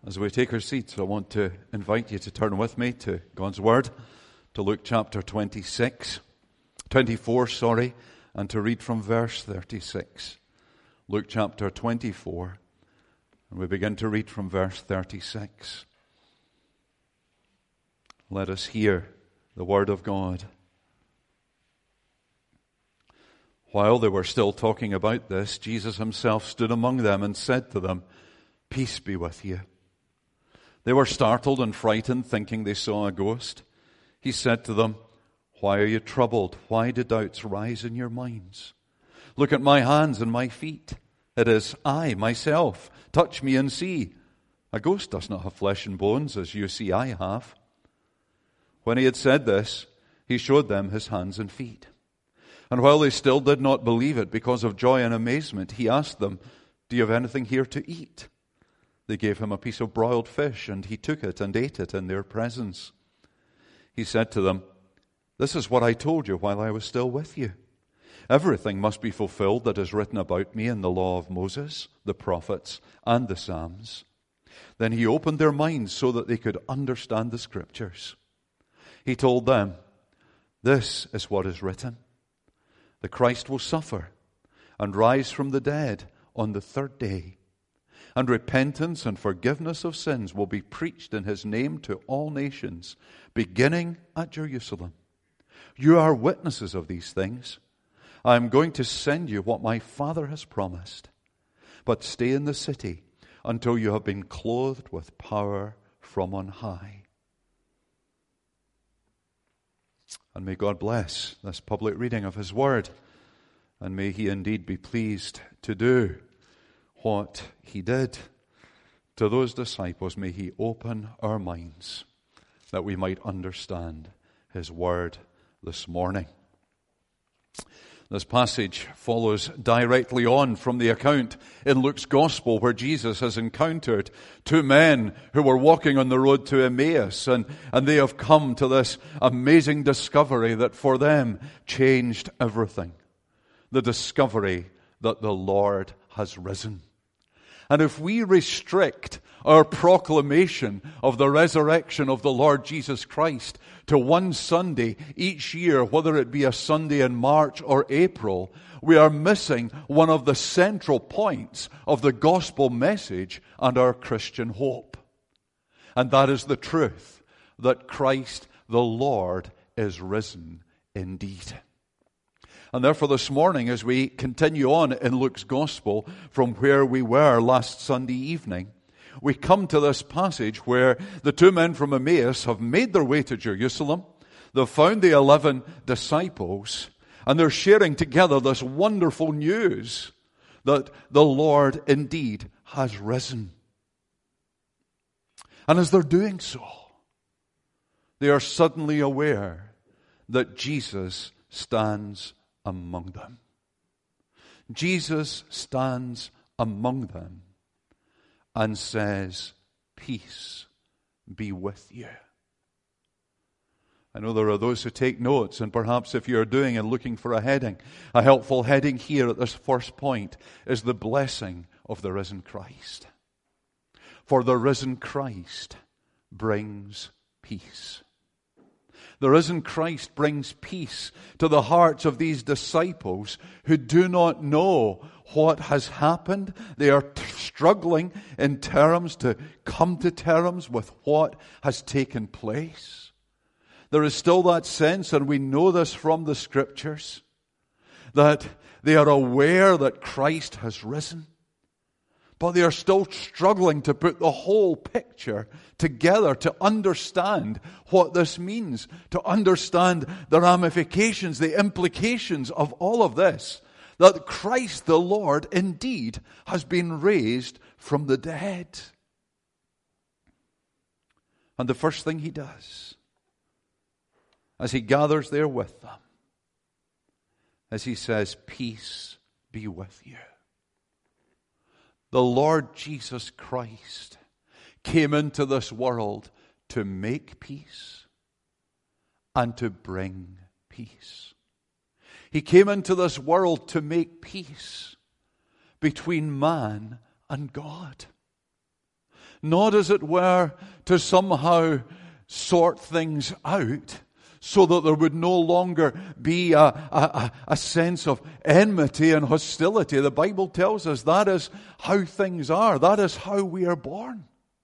As we take our seats, I want to invite you to turn with me to God's Word, to Luke chapter 24, and to read from verse 36. Luke chapter 24, and we begin to read from verse 36. Let us hear the Word of God. While they were still talking about this, Jesus himself stood among them and said to them, "Peace be with you." They were startled and frightened, thinking they saw a ghost. He said to them, "Why are you troubled? Why do doubts rise in your minds? Look at my hands and my feet. It is I, myself. Touch me and see. A ghost does not have flesh and bones, as you see I have." When he had said this, he showed them his hands and feet. And while they still did not believe it because of joy and amazement, he asked them, "Do you have anything here to eat?" They gave him a piece of broiled fish, and he took it and ate it in their presence. He said to them, "This is what I told you while I was still with you. Everything must be fulfilled that is written about me in the law of Moses, the prophets, and the Psalms." Then he opened their minds so that they could understand the Scriptures. He told them, "This is what is written. The Christ will suffer and rise from the dead on the third day. And repentance and forgiveness of sins will be preached in his name to all nations, beginning at Jerusalem. You are witnesses of these things. I am going to send you what my Father has promised. But stay in the city until you have been clothed with power from on high." And may God bless this public reading of his word, and may he indeed be pleased to do what he did to those disciples. May he open our minds that we might understand his word this morning. This passage follows directly on from the account in Luke's Gospel where Jesus has encountered two men who were walking on the road to Emmaus, and they have come to this amazing discovery that for them changed everything. The discovery that the Lord has risen. And if we restrict our proclamation of the resurrection of the Lord Jesus Christ to one Sunday each year, whether it be a Sunday in March or April, we are missing one of the central points of the gospel message and our Christian hope. And that is the truth that Christ the Lord is risen indeed. And therefore this morning, as we continue on in Luke's Gospel from where we were last Sunday evening, we come to this passage where the two men from Emmaus have made their way to Jerusalem. They've found the 11 disciples, and they're sharing together this wonderful news that the Lord indeed has risen. And as they're doing so, they are suddenly aware that Jesus stands among them. Jesus stands among them and says, "Peace be with you." I know there are those who take notes, and perhaps if you're doing and looking for a heading, a helpful heading here at this first point is the blessing of the risen Christ. For the risen Christ brings peace. The risen Christ brings peace to the hearts of these disciples who do not know what has happened. They are struggling in terms to come to terms with what has taken place. There is still that sense, and we know this from the Scriptures, that they are aware that Christ has risen. But they are still struggling to put the whole picture together, to understand what this means, to understand the ramifications, the implications of all of this, that Christ the Lord indeed has been raised from the dead. And the first thing he does, as he gathers there with them, is he says, "Peace be with you." The Lord Jesus Christ came into this world to make peace and to bring peace. He came into this world to make peace between man and God. Not, as it were, to somehow sort things out so that there would no longer be a sense of enmity and hostility. The Bible tells us that is how things are. That is how we are born.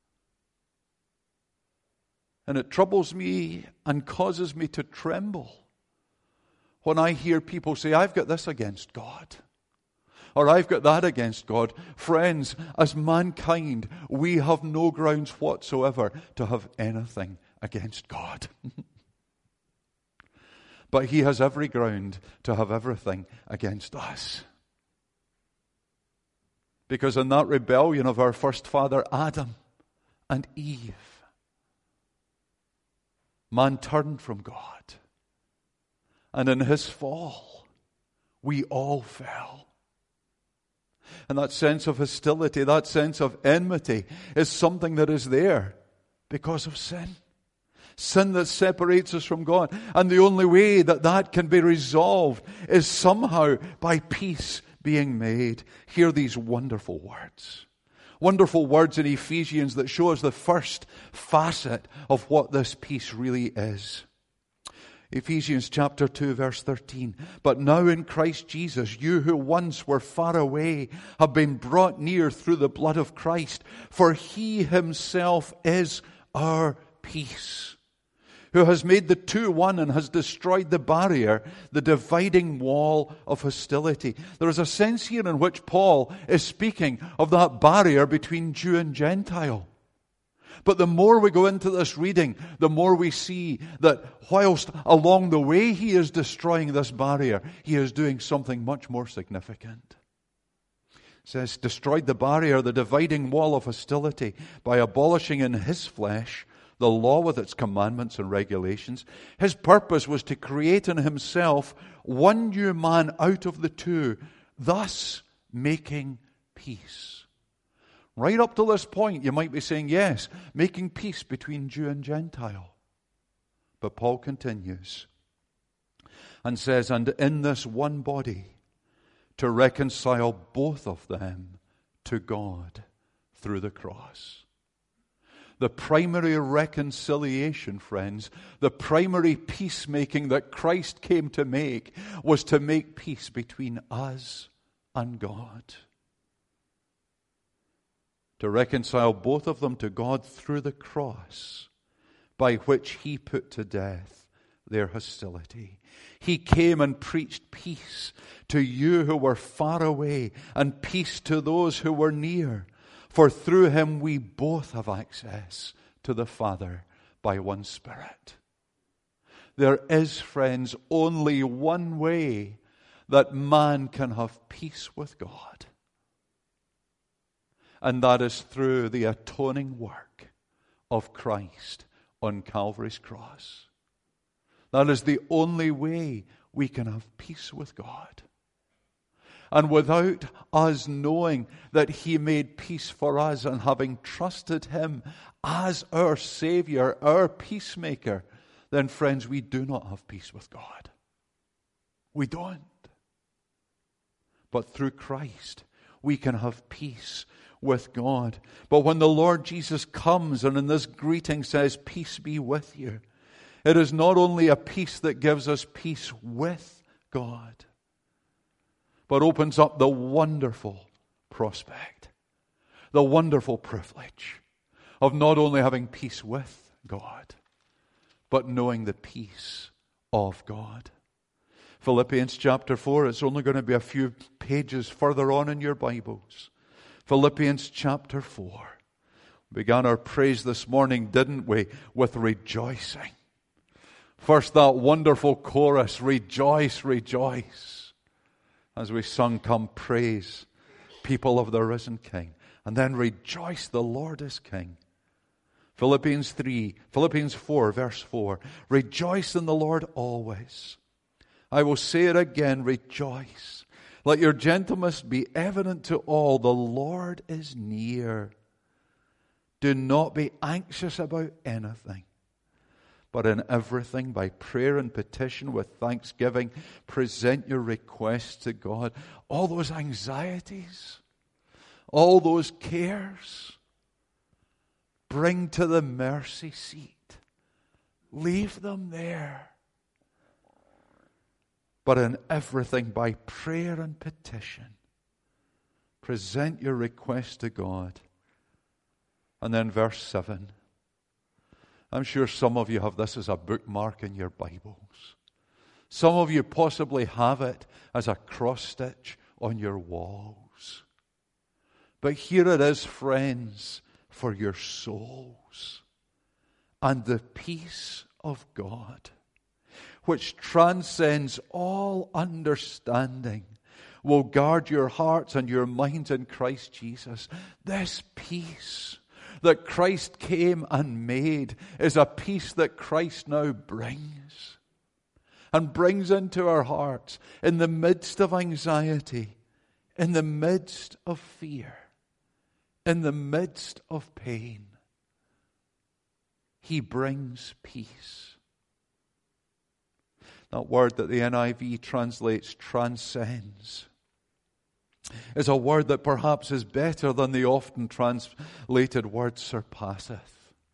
And it troubles me and causes me to tremble when I hear people say, I've got this against God, or I've got that against God. Friends, as mankind, we have no grounds whatsoever to have anything against God. But He has every ground to have everything against us. Because in that rebellion of our first father Adam and Eve, man turned from God. And in his fall, we all fell. And that sense of hostility, that sense of enmity is something that is there because of sin. Sin that separates us from God. And the only way that that can be resolved is somehow by peace being made. Hear these wonderful words. Wonderful words in Ephesians that show us the first facet of what this peace really is. Ephesians chapter 2 verse 13. But now in Christ Jesus, you who once were far away have been brought near through the blood of Christ. For He Himself is our peace, who has made the two one and has destroyed the barrier, the dividing wall of hostility. There is a sense here in which Paul is speaking of that barrier between Jew and Gentile. But the more we go into this reading, the more we see that whilst along the way he is destroying this barrier, he is doing something much more significant. It says, destroyed the barrier, the dividing wall of hostility, by abolishing in His flesh the law with its commandments and regulations. His purpose was to create in Himself one new man out of the two, thus making peace. Right up to this point, you might be saying, yes, making peace between Jew and Gentile. But Paul continues and says, and in this one body, to reconcile both of them to God through the cross. The primary reconciliation, friends, the primary peacemaking that Christ came to make was to make peace between us and God. To reconcile both of them to God through the cross, by which He put to death their hostility. He came and preached peace to you who were far away, and peace to those who were near. For through Him we both have access to the Father by one Spirit. There is, friends, only one way that man can have peace with God. And that is through the atoning work of Christ on Calvary's cross. That is the only way we can have peace with God. And without us knowing that He made peace for us and having trusted Him as our Savior, our peacemaker, then, friends, we do not have peace with God. We don't. But through Christ, we can have peace with God. But when the Lord Jesus comes and in this greeting says, peace be with you, it is not only a peace that gives us peace with God, but opens up the wonderful prospect, the wonderful privilege of not only having peace with God, but knowing the peace of God. Philippians chapter 4, it's only going to be a few pages further on in your Bibles. Philippians chapter 4. We began our praise this morning, didn't we, with rejoicing. First that wonderful chorus, rejoice, rejoice, as we sung, come praise, people of the risen King. And then rejoice, the Lord is King. Philippians 4, verse 4. Rejoice in the Lord always. I will say it again, rejoice. Let your gentleness be evident to all. The Lord is near. Do not be anxious about anything, but in everything, by prayer and petition with thanksgiving, present your requests to God. All those anxieties, all those cares, bring to the mercy seat. Leave them there. But in everything, by prayer and petition, present your request to God. And then verse 7. I'm sure some of you have this as a bookmark in your Bibles. Some of you possibly have it as a cross-stitch on your walls. But here it is, friends, for your souls. And the peace of God, which transcends all understanding, will guard your hearts and your minds in Christ Jesus. This peace that Christ came and made is a peace that Christ now brings. And brings into our hearts in the midst of anxiety, in the midst of fear, in the midst of pain. He brings peace. That word that the NIV translates transcends is a word that perhaps is better than the often translated word surpasseth.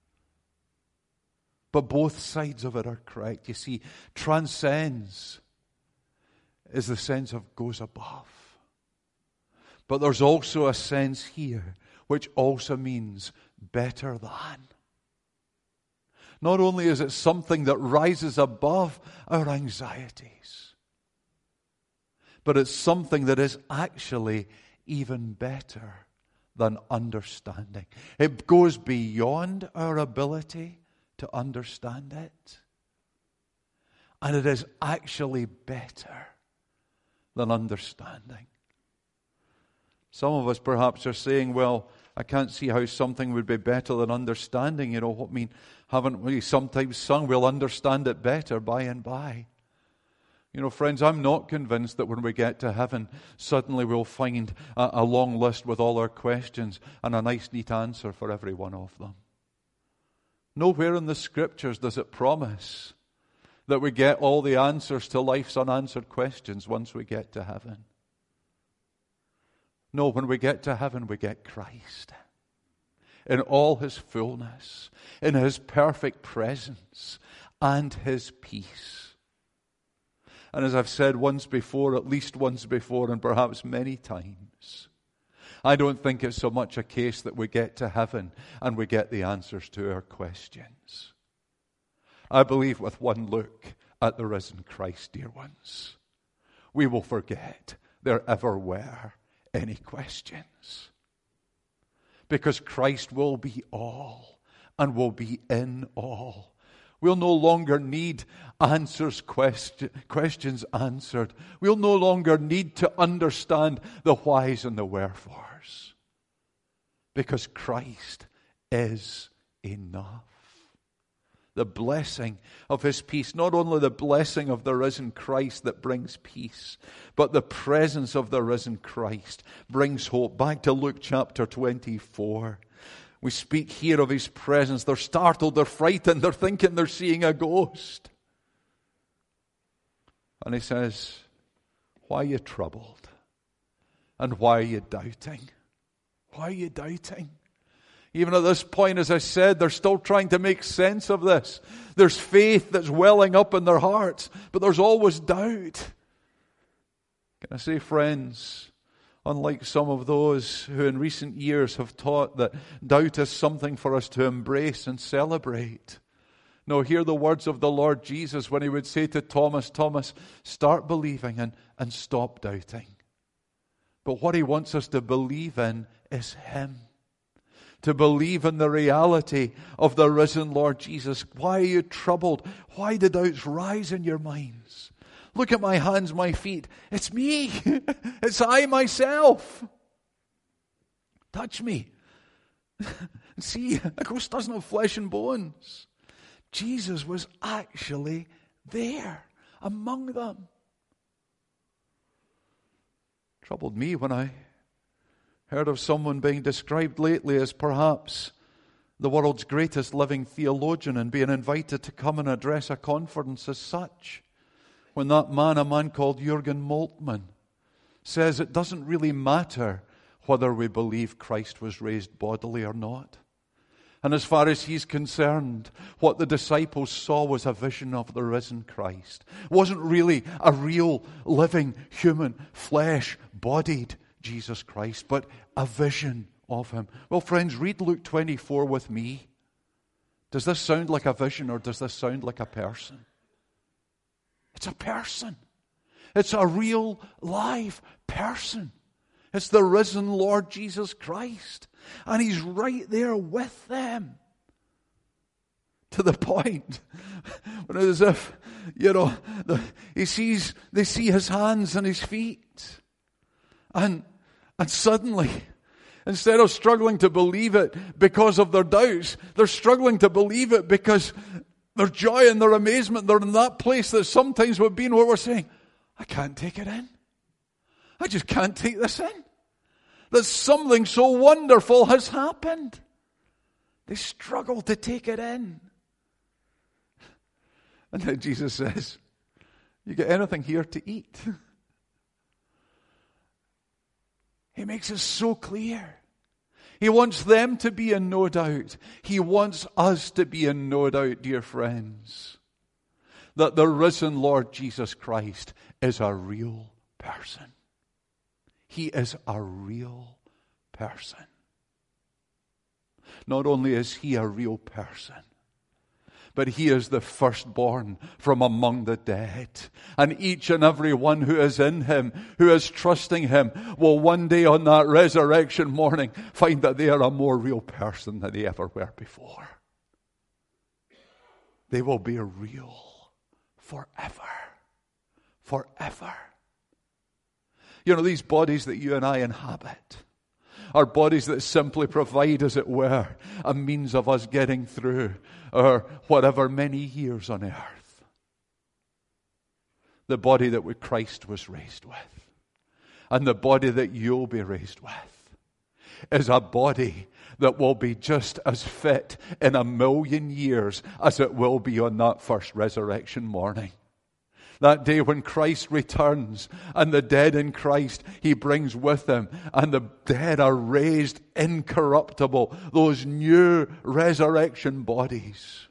But both sides of it are correct. You see, transcends is the sense of goes above. But there's also a sense here which also means better than. Not only is it something that rises above our anxieties, but it's something that is actually even better than understanding. It goes beyond our ability to understand it. And it is actually better than understanding. Some of us perhaps are saying, well, I can't see how something would be better than understanding. You know what I mean? Haven't we sometimes sung, we'll understand it better by and by? You know, friends, I'm not convinced that when we get to heaven, suddenly we'll find a long list with all our questions and a nice, neat answer for every one of them. Nowhere in the Scriptures does it promise that we get all the answers to life's unanswered questions once we get to heaven. No, when we get to heaven, we get Christ in all His fullness, in His perfect presence, and His peace. And as I've said once before, at least once before, and perhaps many times, I don't think it's so much a case that we get to heaven and we get the answers to our questions. I believe with one look at the risen Christ, dear ones, we will forget there ever were any questions. Because Christ will be all and will be in all. We'll no longer need questions answered. We'll no longer need to understand the whys and the wherefores. Because Christ is enough. The blessing of His peace, not only the blessing of the risen Christ that brings peace, but the presence of the risen Christ brings hope. Back to Luke chapter 24. We speak here of His presence. They're startled, they're frightened, they're thinking they're seeing a ghost. And He says, why are you troubled? And why are you doubting? Why are you doubting? Even at this point, as I said, they're still trying to make sense of this. There's faith that's welling up in their hearts, but there's always doubt. Can I say, friends, unlike some of those who in recent years have taught that doubt is something for us to embrace and celebrate. No, hear the words of the Lord Jesus when He would say to Thomas, Thomas, start believing and stop doubting. But what He wants us to believe in is Him. To believe in the reality of the risen Lord Jesus. Why are you troubled? Why do doubts rise in your minds? Look at my hands, my feet. It's me. It's I myself. Touch me. See, a ghost doesn't have flesh and bones. Jesus was actually there among them. Troubled me when I heard of someone being described lately as perhaps the world's greatest living theologian and being invited to come and address a conference as such. When that man, a man called Jürgen Moltmann, says it doesn't really matter whether we believe Christ was raised bodily or not. And as far as he's concerned, what the disciples saw was a vision of the risen Christ. It wasn't really a real, living, human, flesh-bodied Jesus Christ, but a vision of him. Well, friends, read Luke 24 with me. Does this sound like a vision or does this sound like a person? It's a person. It's a real, live person. It's the risen Lord Jesus Christ. And he's right there with them. To the point when it's as if, they see his hands and his feet. And suddenly, instead of struggling to believe it because of their doubts, they're struggling to believe it because their joy and their amazement, they're in that place that sometimes we've been where we're saying, I can't take it in. I just can't take this in. That something so wonderful has happened. They struggle to take it in. And then Jesus says, you get anything here to eat? He makes it so clear. He wants them to be in no doubt. He wants us to be in no doubt, dear friends, that the risen Lord Jesus Christ is a real person. He is a real person. Not only is he a real person, but he is the firstborn from among the dead. And each and every one who is in him, who is trusting him, will one day on that resurrection morning find that they are a more real person than they ever were before. They will be real forever. Forever. These bodies that you and I inhabit are bodies that simply provide, as it were, a means of us getting through our whatever many years on earth. The body that Christ was raised with, and the body that you'll be raised with, is a body that will be just as fit in 1,000,000 years as it will be on that first resurrection morning. That day when Christ returns and the dead in Christ he brings with him, and the dead are raised incorruptible, those new resurrection bodies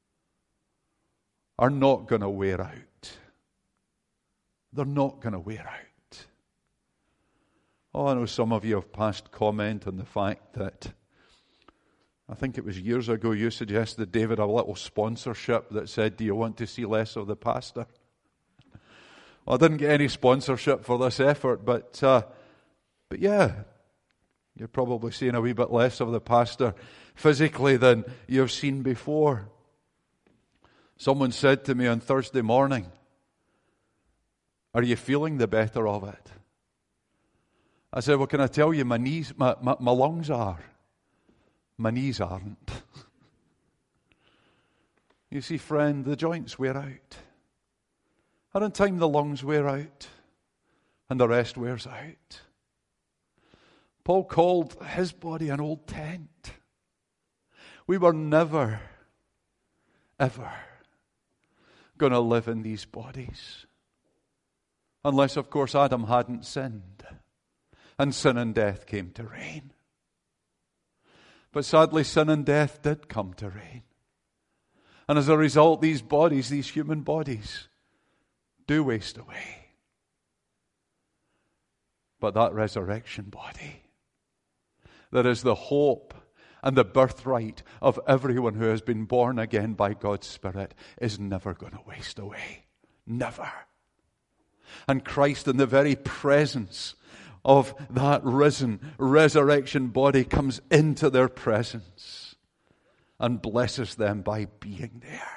are not going to wear out. They're not going to wear out. Oh, I know some of you have passed comment on the fact that, I think it was years ago, you suggested, David, a little sponsorship that said, do you want to see less of the pastor? Well, I didn't get any sponsorship for this effort, but yeah, you're probably seeing a wee bit less of the pastor physically than you've seen before. Someone said to me on Thursday morning, are you feeling the better of it? I said, well, can I tell you, my lungs are. My knees aren't. You see, friend, the joints wear out. And in time the lungs wear out, and the rest wears out. Paul called his body an old tent. We were never, ever going to live in these bodies. Unless, of course, Adam hadn't sinned, and sin and death came to reign. But sadly, sin and death did come to reign. And as a result, these bodies, these human bodies, do waste away. But that resurrection body, that is the hope and the birthright of everyone who has been born again by God's Spirit, is never going to waste away. Never. And Christ, in the very presence of that risen resurrection body, comes into their presence and blesses them by being there.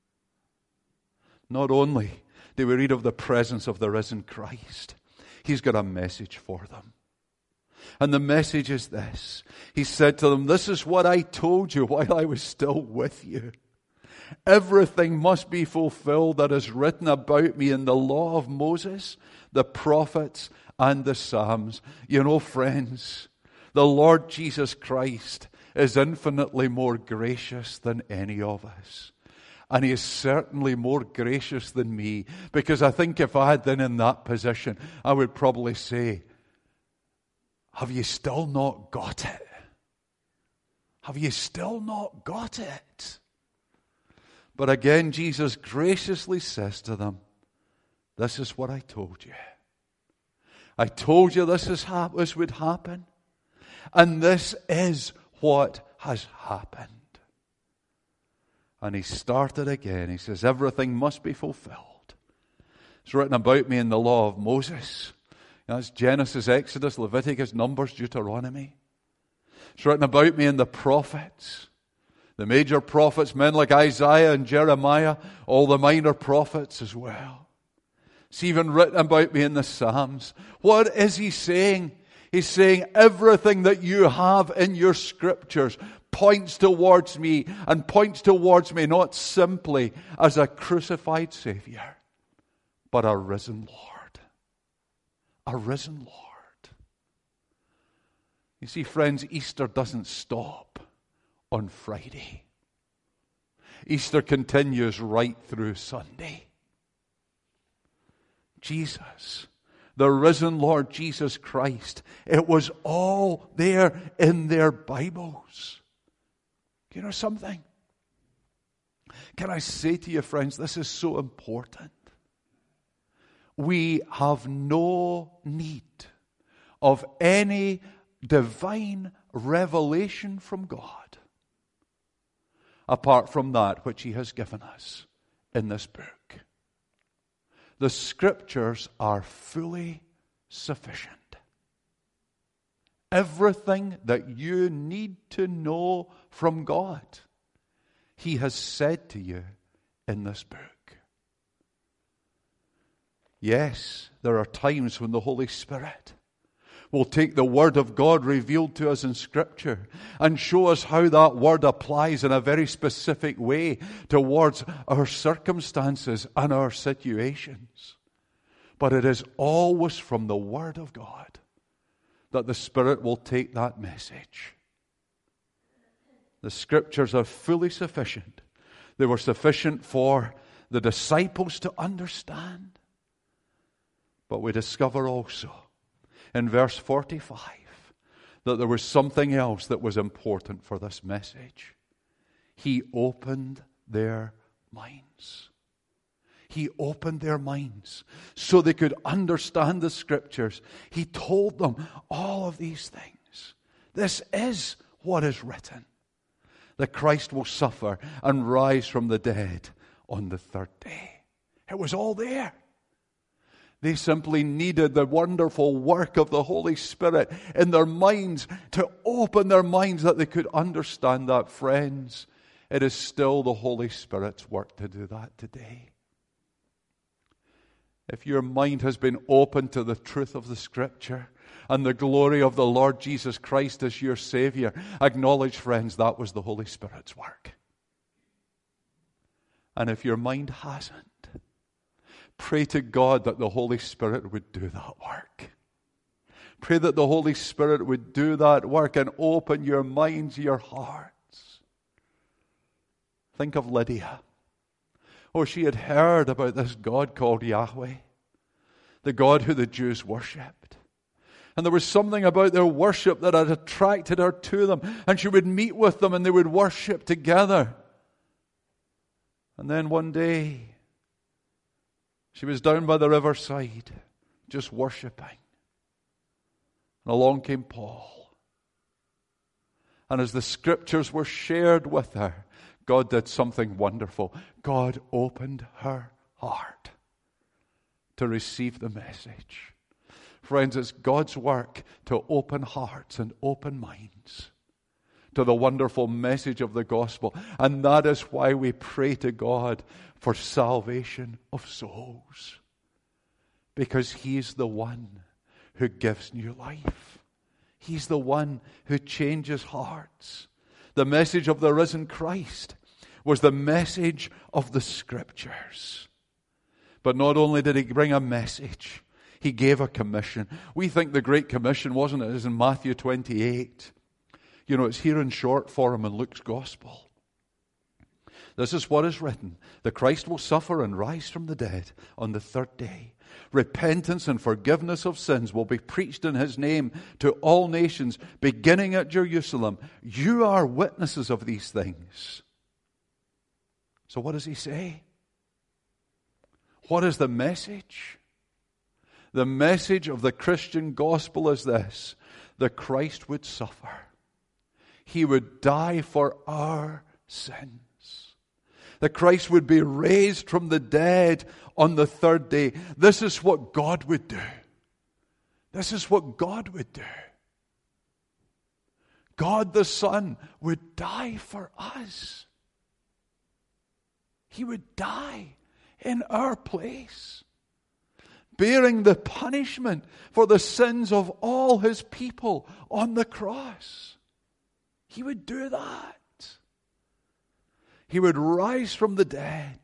Not only do we read of the presence of the risen Christ, he's got a message for them. And the message is this. He said to them, this is what I told you while I was still with you. Everything must be fulfilled that is written about me in the law of Moses, the prophets, and the Psalms. Friends, the Lord Jesus Christ is infinitely more gracious than any of us. And he is certainly more gracious than me, because I think if I had been in that position, I would probably say, have you still not got it? Have you still not got it? But again, Jesus graciously says to them, this is what I told you. I told you this would happen. And this is what has happened. And he started again. He says, everything must be fulfilled. It's written about me in the law of Moses. That's Genesis, Exodus, Leviticus, Numbers, Deuteronomy. It's written about me in the prophets. The major prophets, men like Isaiah and Jeremiah, all the minor prophets as well. It's even written about me in the Psalms. What is he saying? He's saying everything that you have in your scriptures points towards me, and points towards me not simply as a crucified Savior, but a risen Lord. A risen Lord. You see, friends, Easter doesn't stop on Friday. Easter continues right through Sunday. Jesus, the risen Lord Jesus Christ, it was all there in their Bibles. You know something? Can I say to you, friends, this is so important. We have no need of any divine revelation from God apart from that which He has given us in this book. The Scriptures are fully sufficient. Everything that you need to know from God, He has said to you in this book. Yes, there are times when the Holy Spirit will take the Word of God revealed to us in Scripture and show us how that Word applies in a very specific way towards our circumstances and our situations. But it is always from the Word of God that the Spirit will take that message. The Scriptures are fully sufficient. They were sufficient for the disciples to understand. But we discover also in verse 45 that there was something else that was important for this message. He opened their minds. He opened their minds so they could understand the Scriptures. He told them all of these things. This is what is written, that Christ will suffer and rise from the dead on the third day. It was all there. They simply needed the wonderful work of the Holy Spirit in their minds to open their minds that they could understand that. Friends, it is still the Holy Spirit's work to do that today. If your mind has been opened to the truth of the Scripture and the glory of the Lord Jesus Christ as your Savior, acknowledge, friends, that was the Holy Spirit's work. And if your mind hasn't, pray to God that the Holy Spirit would do that work. Pray that the Holy Spirit would do that work and open your minds, your hearts. Think of Lydia. Oh, she had heard about this God called Yahweh, the God who the Jews worshipped. And there was something about their worship that had attracted her to them. And she would meet with them and they would worship together. And then one day, she was down by the riverside, just worshiping. And along came Paul. And as the Scriptures were shared with her, God did something wonderful. God opened her heart to receive the message. Friends, it's God's work to open hearts and open minds to the wonderful message of the gospel. And that is why we pray to God for salvation of souls. Because He's the one who gives new life. He's the one who changes hearts. The message of the risen Christ was the message of the Scriptures. But not only did He bring a message, He gave a commission. We think the Great Commission, wasn't it? It is in Matthew 28. You know, it's here in short form in Luke's Gospel. This is what is written. The Christ will suffer and rise from the dead on the third day. Repentance and forgiveness of sins will be preached in his name to all nations, beginning at Jerusalem. You are witnesses of these things. So what does he say? What is the message? The message of the Christian gospel is this: the Christ would suffer. He would die for our sins. The Christ would be raised from the dead on the third day. This is what God would do. This is what God would do. God the Son would die for us. He would die in our place, bearing the punishment for the sins of all his people on the cross. He would do that. He would rise from the dead.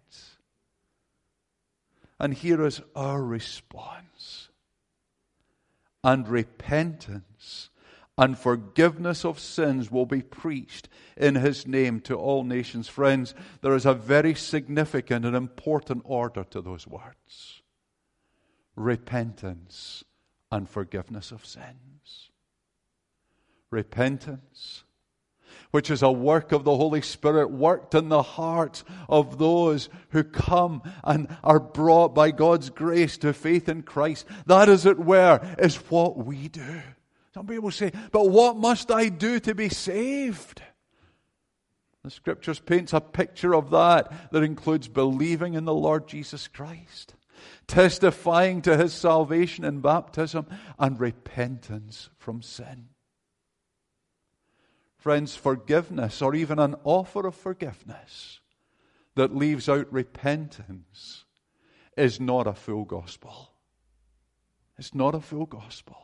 And here is our response. And repentance and forgiveness of sins will be preached in his name to all nations. Friends, there is a very significant and important order to those words. Repentance and forgiveness of sins. Repentance, which is a work of the Holy Spirit worked in the hearts of those who come and are brought by God's grace to faith in Christ. That, as it were, is what we do. Some people say, but what must I do to be saved? The Scriptures paints a picture of that includes believing in the Lord Jesus Christ, testifying to his salvation in baptism, and repentance from sin. Friends, forgiveness, or even an offer of forgiveness that leaves out repentance, is not a full gospel. It's not a full gospel.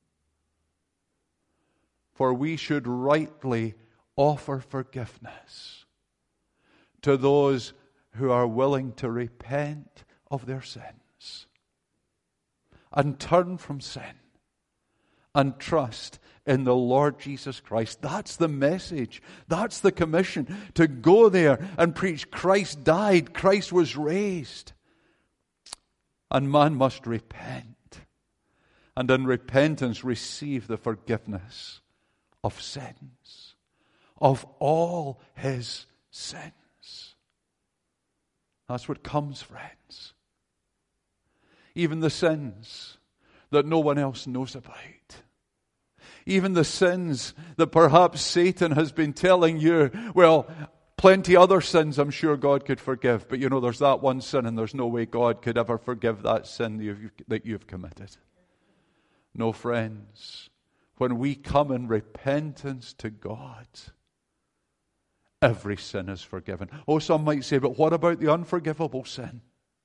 For we should rightly offer forgiveness to those who are willing to repent of their sins and turn from sin and trust in the Lord Jesus Christ. That's the message. That's the commission, to go there and preach Christ died, Christ was raised. And man must repent. And in repentance receive the forgiveness of sins, of all his sins. That's what comes, friends. Even the sins that no one else knows about. Even the sins that perhaps Satan has been telling you, well, plenty other sins I'm sure God could forgive, but there's that one sin and there's no way God could ever forgive that sin that you've committed. No, friends. When we come in repentance to God, every sin is forgiven. Oh, some might say, but what about the unforgivable sin?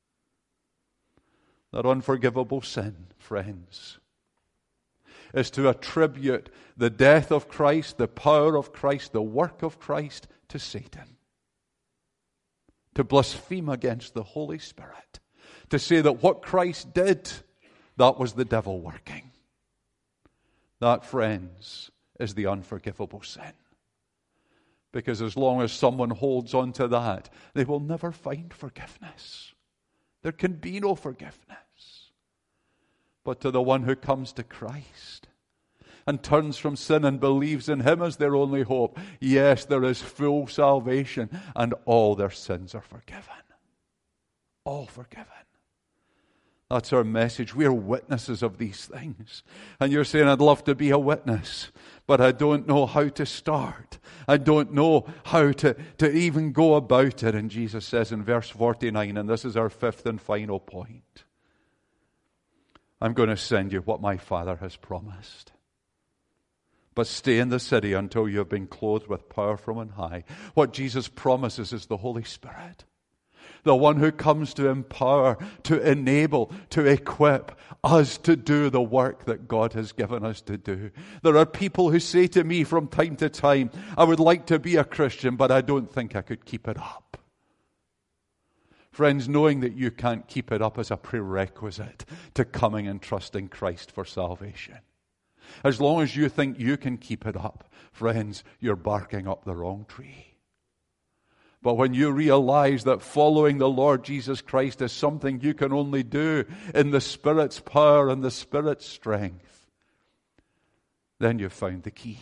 That unforgivable sin, friends, is to attribute the death of Christ, the power of Christ, the work of Christ to Satan. To blaspheme against the Holy Spirit. To say that what Christ did, that was the devil working. That, friends, is the unforgivable sin. Because as long as someone holds on to that, they will never find forgiveness. There can be no forgiveness. But to the one who comes to Christ and turns from sin and believes in him as their only hope, yes, there is full salvation and all their sins are forgiven. All forgiven. That's our message. We are witnesses of these things. And you're saying, I'd love to be a witness, but I don't know how to start. I don't know how to even go about it. And Jesus says in verse 49, and this is our fifth and final point, I'm going to send you what my Father has promised. But stay in the city until you have been clothed with power from on high. What Jesus promises is the Holy Spirit. The one who comes to empower, to enable, to equip us to do the work that God has given us to do. There are people who say to me from time to time, I would like to be a Christian, but I don't think I could keep it up. Friends, knowing that you can't keep it up is a prerequisite to coming and trusting Christ for salvation. As long as you think you can keep it up, friends, you're barking up the wrong tree. But when you realize that following the Lord Jesus Christ is something you can only do in the Spirit's power and the Spirit's strength, then you've found the key.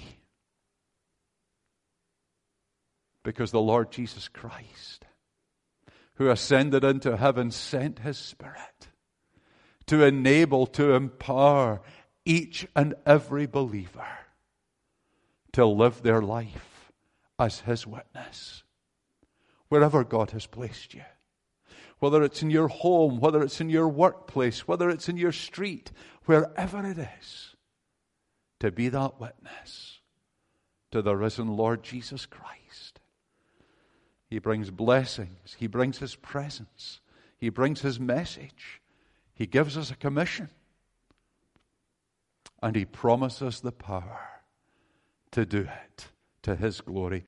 Because the Lord Jesus Christ, who ascended into heaven, sent His Spirit to enable, to empower each and every believer to live their life as His witness. Wherever God has placed you. Whether it's in your home, whether it's in your workplace, whether it's in your street, wherever it is, to be that witness to the risen Lord Jesus Christ. He brings blessings. He brings His presence. He brings His message. He gives us a commission. And He promises the power to do it to His glory.